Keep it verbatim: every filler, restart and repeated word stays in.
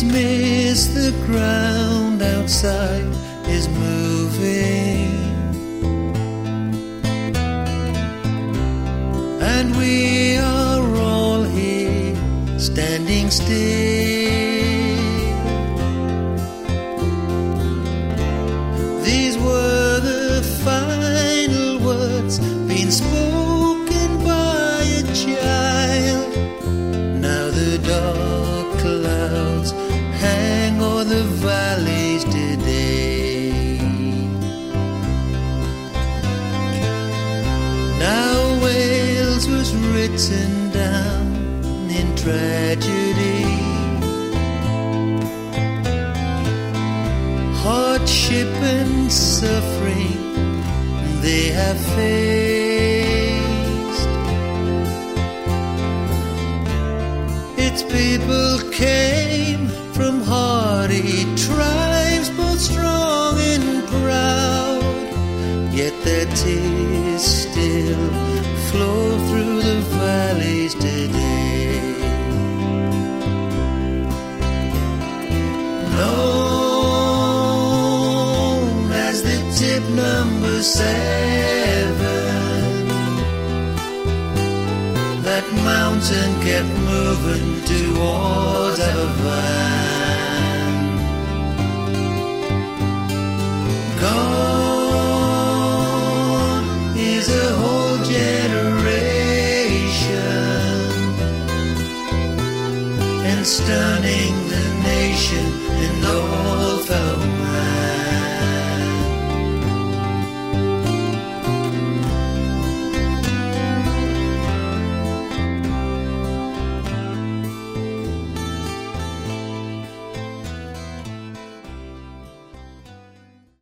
Trees miss the ground outside is moving, and we are all here standing still. These were the final words being spoken by a child. Now the dark clouds hang o'er the valleys today. Now Wales was written down in tragedy. Hardship and suffering they have faced. Its people came from hardy tribes, both strong and proud, yet their tears still flow through the valleys today. Known as the tip number seven, that mountain kept moving towards Havana. Gone is a whole generation, and stunning the